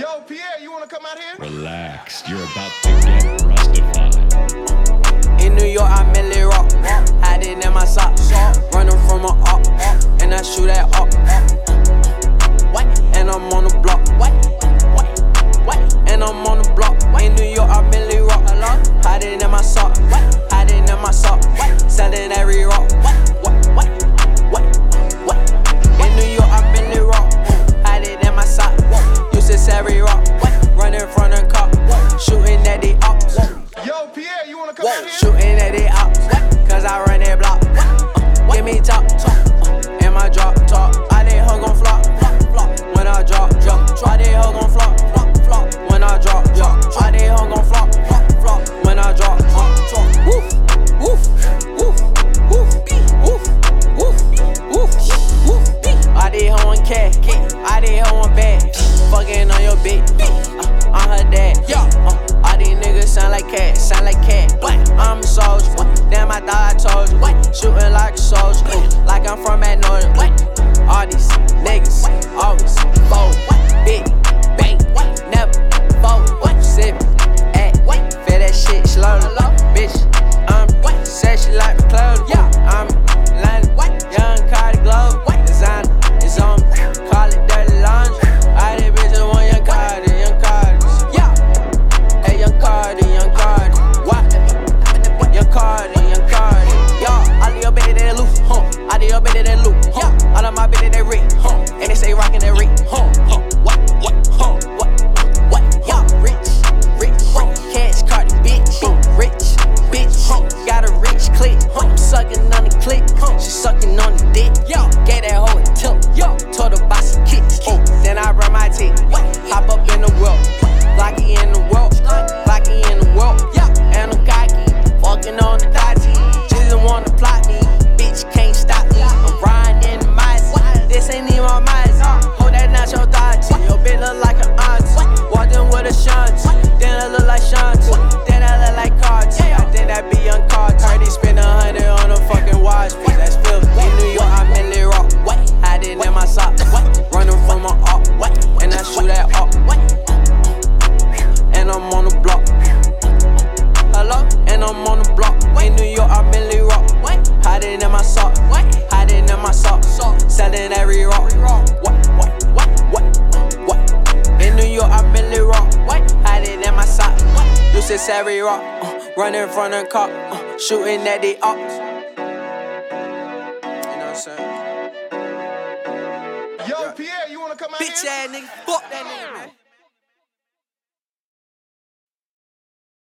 Yo, Pierre, you wanna come out here? Relax, you're about to get rustified. In New York, I merely rock. Hiding in my socks. Running from a up. And I shoot at up. And I'm on the block. And I'm on the block. In New York, I merely rock. Hiding in my sock. Hiding in my sock. Selling every rock. In New York, I merely rock. Hiding in my sock. Used to every rock. Running from the cop. Shooting at the ops. Yo, Pierre, you wanna come out here? Shooting at the ops. Cause I run that block. Give me top. In my drop top. I did hug on flop. When I drop. I did hug on flop. When I drop. I did hug on flop. When I drop. Woof. Woof. Woof. Woof. Woof. Woof. Woof. I did hug on cat. I did hug on bag. Fucking on your bitch. I'm her dad. All these niggas sound like cat. I'm a soldier. Damn, I thought I told you. Shooting like a soldier. Like I'm from Magnolia. All these niggas always fold. Big bang. Never fold. Sip. Act. Feel that shit slowly. Bitch, I'm said she like my clothes. I'm London. Young Cardi Glove. Designer is on me. Call it dirty laundry. All these bitches want young Cardi. Hey, young Cardi. What? Young Cardi. Y'all, all of your bitches they loop. All of your bitches they loop. All of my bitches they rich. And they say rockin' that rich. What? Y'all rich. Cash Cardi, bitch. Rich, bitch. Got a rich click. I'm sucking on the click. She sucking on the dick. Gave that hoe a tip. Told her buy some kicks. Then I run my teeth. Hop up in the world. Blocky in the world. And I'm cocky. Fucking on the dotty. Just wanna plot me. Bitch can't stop me. I'm riding in the Mazda. This ain't even my Mazda. Hold that nacho dodgy. Your bitch look like an auntie. Walked in with a shanty. Then I look like Shanti. Then I look like Carti. I think that be young Carti. Heard he spend 100 on a fucking watch piece. That's filthy. In New York, I merely rock. Hiding in my socks. Running from my up. And I shoot at up. And I'm on the block. Hello? And I'm on the block. In New York, I merely rock. Hiding in my sock. Hiding in my sock. Selling every rock. In New York, I merely rock. Hiding in my sock. Used to every rock. Running from the cop. Shooting at the ops. You know what I'm saying? Yo, Pierre, you wanna come out Bitch here? ass nigga. Fuck that.